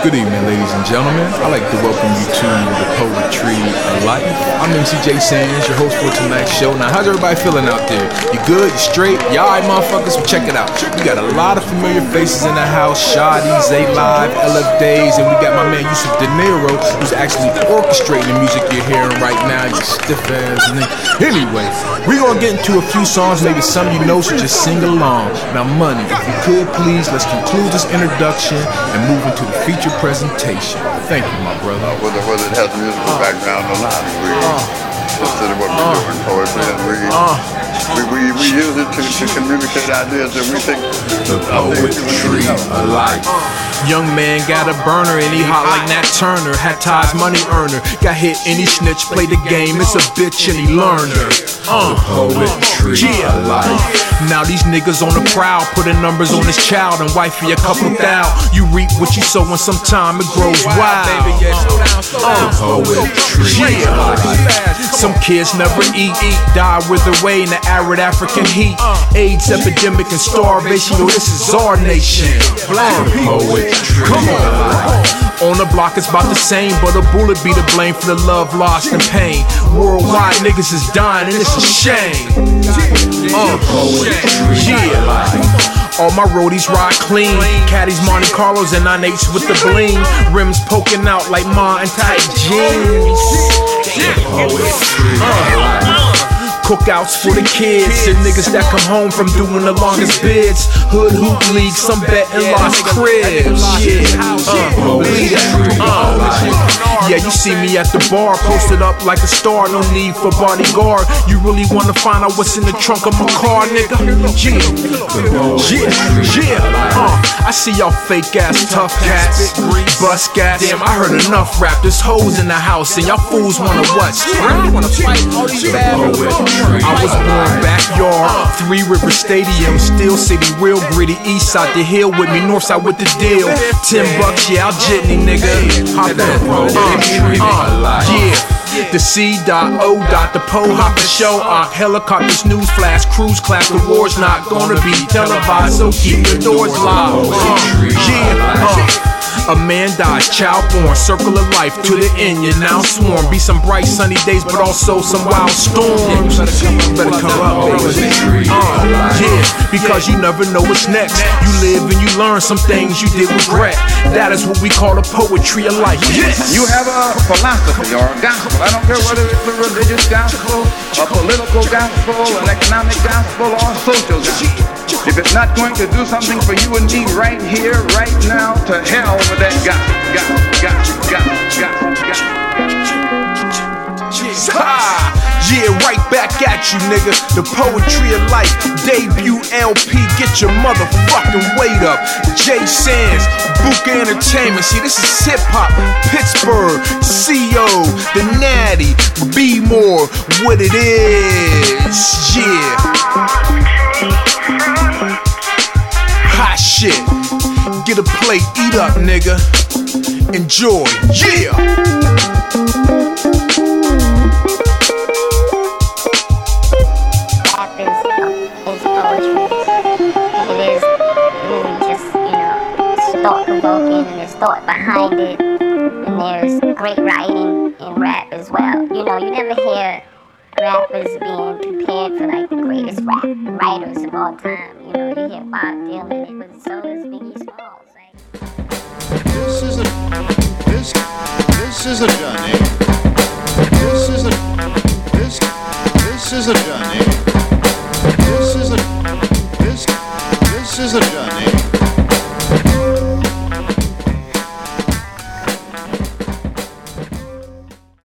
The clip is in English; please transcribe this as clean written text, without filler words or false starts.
Good evening, ladies and gentlemen. I'd like to welcome you to the Poetry of Life. I'm MC J Sands, your host for tonight's show. Now, how's everybody feeling out there? You good? You straight? Y'all alright, motherfuckers? Well, check it out. We got a lot of familiar faces in the house. Shadi, Zay Live, LF Days, and we got my man Yusuf De Niro, who's actually orchestrating the music you're hearing right now. You stiff ass nigga. Anyway, we're gonna get into a few songs, maybe some you know, so just sing along. Now, Money, if you could please, let's conclude this introduction and move into the feature presentation. Thank you, my brother. Whether it has a musical background or not, we consider what we're doing poetry, and we use it to communicate ideas that we think the poetry of life. Young man got a burner and he hot like Nat Turner. Had ties, money earner. Got hit and he snitch. Played the game, it's a bitch and he learned her. The poetry of life. Now these niggas on the prowl, putting numbers on his child and wifey a couple thou. You reap what you sow and sometime it grows wild. The poetry of life. Some kids never eat, die wither away in the arid African heat. AIDS epidemic and starvation, yo, this is our nation. Black poetry. Come on. On the block it's about the same, but a bullet be to blame for the love, lost, and pain. Worldwide niggas is dying and it's a shame. All my roadies ride clean. Caddies, Monte Carlos, and 9/8s with the bling. Rims poking out like Ma and tight jeans. Cookouts for the kids and niggas that come home from doing the longest bids. Hood hoop league, some bet and lost cribs. Yeah, you see me at the bar, posted up like a star. No need for bodyguard. You really wanna find out what's in the trunk of my car, nigga? I see y'all fake ass tough cats, bust cats. Damn, I heard enough rap. There's hoes in the house and y'all fools wanna what? I was born backyard, 3 River Stadium, Steel City, real gritty. East side the hill with me, north side with the deal. $10, yeah, I'll jitney, nigga. Hop yeah. The C.O. The Po Hopper Show, helicopters, news flash, cruise class. The war's not gonna be televised, so keep your doors locked. A man dies, child born, circle of life to the end, you're now sworn. Be some bright sunny days, but also some wild storms. Better come up, baby. Because you never know what's next. You live and you learn some things you did regret. That is what we call the poetry of life. Yes. You have a philosophy or a gospel. I don't care whether it's a religious gospel, a political gospel, an economic gospel, or a social gospel. If it's not going to do something for you and me right here, right now, to hell with that gospel. Yeah, right back at you, nigga. The poetry of life, debut LP. Get your motherfucking weight up. J Sands, Buka Entertainment. See, this is hip hop. Pittsburgh, CO, the Natty, Be More, what it is. Yeah. Hot shit. Get a plate, eat up, nigga. Enjoy. Yeah. Thought-provoking and there's thought behind it, and there's great writing in rap as well. You know, you never hear rappers being compared to like the greatest rap writers of all time. You know, you hear Bob Dylan, but so is Biggie Smalls. Like. This is a journey. This is a journey.